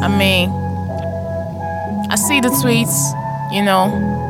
I mean, I see the tweets, you know.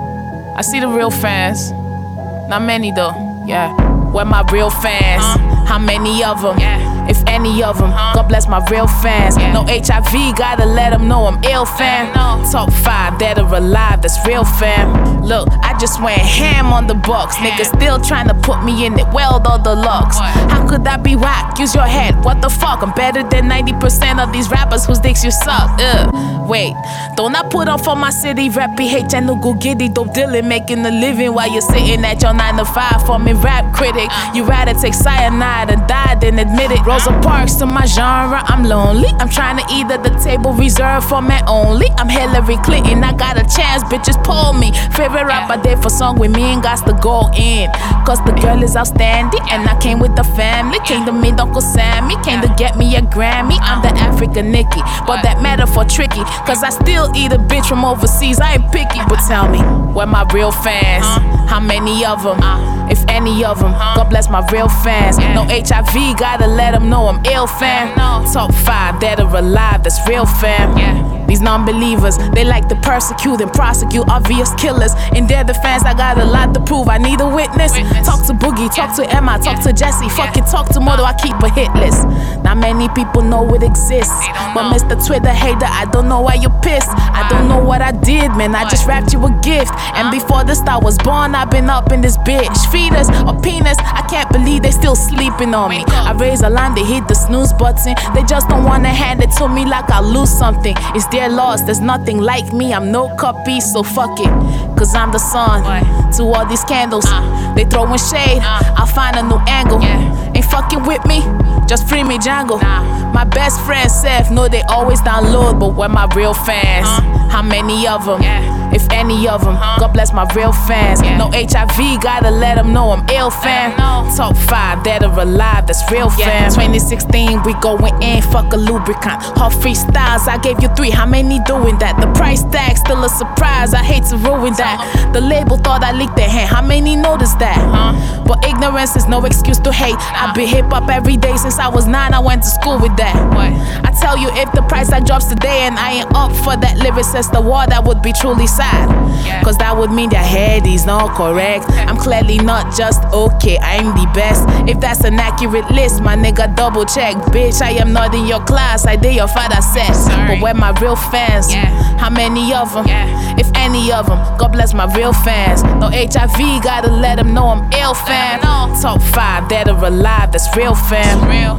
I see the real fans. Not many though, yeah. Where my real fans? How many of them? If any of them, God bless my real fans. No HIV, gotta let them know I'm ill, fam. Top 5, dead or alive, that's real, fam. Look, I just went ham on the box. Niggas still trying to put me in it, weld all the locks. How could that be whack? Use your head, what the fuck? I'm better than 90% of these rappers whose dicks you suck. Wait, don't I put on for my city? Rap PH and no go giddy. Dope Dylan making a living while you're sitting at your 9 to 5 for me rap critic. You rather take cyanide and die than admit it. Rosa Parks to my genre, I'm lonely. I'm trying to eat at the table reserved for men only. I'm Hillary Clinton, I got a chance, bitches pull me. Favorite rapper there for song with me and got to go in. Cause the girl is outstanding and I came with the family. Came to meet Uncle Sammy, came to get me a Grammy. I'm the African Nicki, but that metaphor tricky. Cause I still eat a bitch from overseas, I ain't picky. But tell me, where my real fans? How many of them? If any of them, God bless my real fans. No HIV, gotta let them know I'm ill, fam. Top 5, dead or alive, that's real, fam. These non-believers, they like to persecute and prosecute obvious killers. In their defense, I got a lot to prove, I need a witness. Talk to Boogie, talk to Emma, talk to Jesse. Fuck it, talk to Modo, I keep a hit list. Not many people know it exists, but Mr. Twitter hater, I don't know why you're pissed. I don't know what I did, man, I just rapped you a gift. And before the star was born, I've been up in this bitch. Fetus or penis, I can't believe they still sleeping on me. I raise a line, they hit the snooze button. They just don't wanna hand it to me like I lose something. It's their loss, there's nothing like me, I'm no copy, so fuck it. Cause I'm the sun to all these candles. They throwing shade, I'll find a new angle. Ain't fucking with me, just free me Django. My best friend Seth, know they always download, but where my real fans? How many of them? If any of them, God bless my real fans. No HIV, gotta let them know I'm ill, fam. Top 5, dead or alive, that's real, fam. 2016, we going in, fuck a lubricant. Hot freestyles, I gave you 3, how many doing that? The price tag, still a surprise, I hate to ruin that. The label thought I leaked their hand, how many noticed that? But ignorance is no excuse to hate. I've been hip-hop every day since I was 9, I went to school with that. I tell you, if the price tag drops today and I ain't up for that lyricist award, that would be truly sad. Cause that would mean their head is not correct. I'm clearly not just okay, I'm the best. If that's an accurate list, my nigga double check. Bitch, I am not in your class, I did your father says. But where my real fans? How many of them? If any of them, God bless my real fans. No HIV, gotta let them know I'm ill, fam. Top 5, dead or alive, that's real, fam.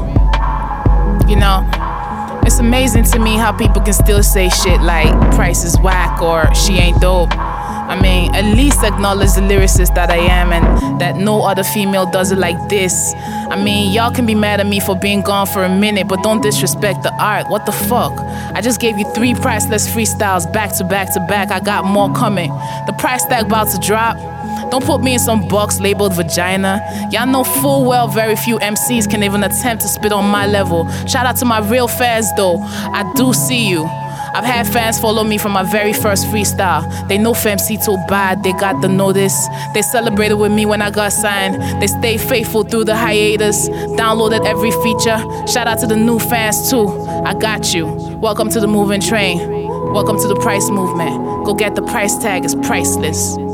You know, it's amazing to me how people can still say shit like Price is whack or she ain't dope. I mean, at least acknowledge the lyricist that I am and that no other female does it like this. I mean, y'all can be mad at me for being gone for a minute, but don't disrespect the art. What the fuck? I just gave you 3 priceless freestyles back to back to back. I got more coming. The price tag about to drop. Don't put me in some box labeled vagina. Y'all know full well very few MCs can even attempt to spit on my level. Shout out to my real fans though, I do see you. I've had fans follow me from my very first freestyle. They know FMC too bad, they got the notice. They celebrated with me when I got signed. They stayed faithful through the hiatus. Downloaded every feature. Shout out to the new fans too. I got you. Welcome to the moving train. Welcome to the Price movement. Go get the price tag, it's priceless.